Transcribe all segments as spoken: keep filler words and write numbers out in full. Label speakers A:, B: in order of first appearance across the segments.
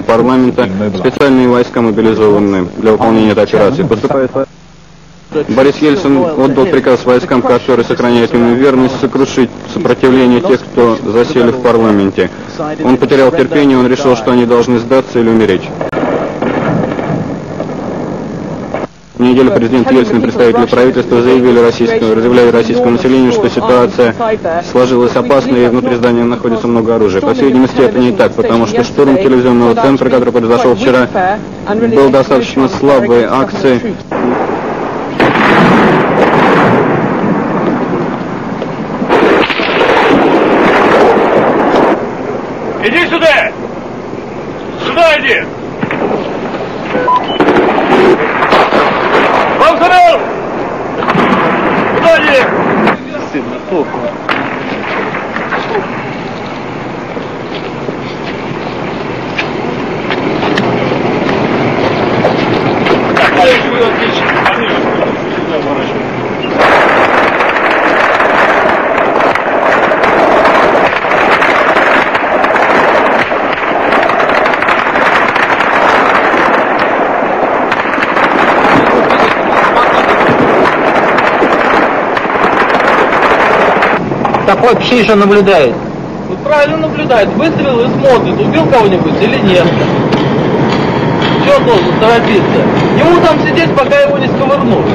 A: парламента, специальные войска мобилизованы для выполнения этой операции. Поступает... Борис Ельцин отдал приказ войскам, которые сохраняют ему верность, сокрушить сопротивление тех, кто засели в парламенте. Он потерял терпение, он решил, что они должны сдаться или умереть. В неделю президент Ельцин и представители правительства заявили российскому, заявляли российскому населению, что ситуация сложилась опасной и внутри здания находится много оружия. По всей видимости, это не так, потому что штурм телевизионного центра, который произошел вчера, был достаточно слабой акцией.
B: Иди сюда! Сюда иди! Вам зарыл! Куда иди? Сильно плохо. Так, вы отлично.
C: Такой псиша наблюдает.
D: Вот правильно наблюдает. Выстрел и смотрит, убил кого-нибудь или нет. Все должен торопиться. Ему там сидеть, пока его не сковырнут.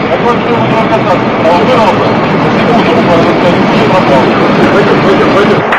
B: Пойдем, пойдем, пойдем.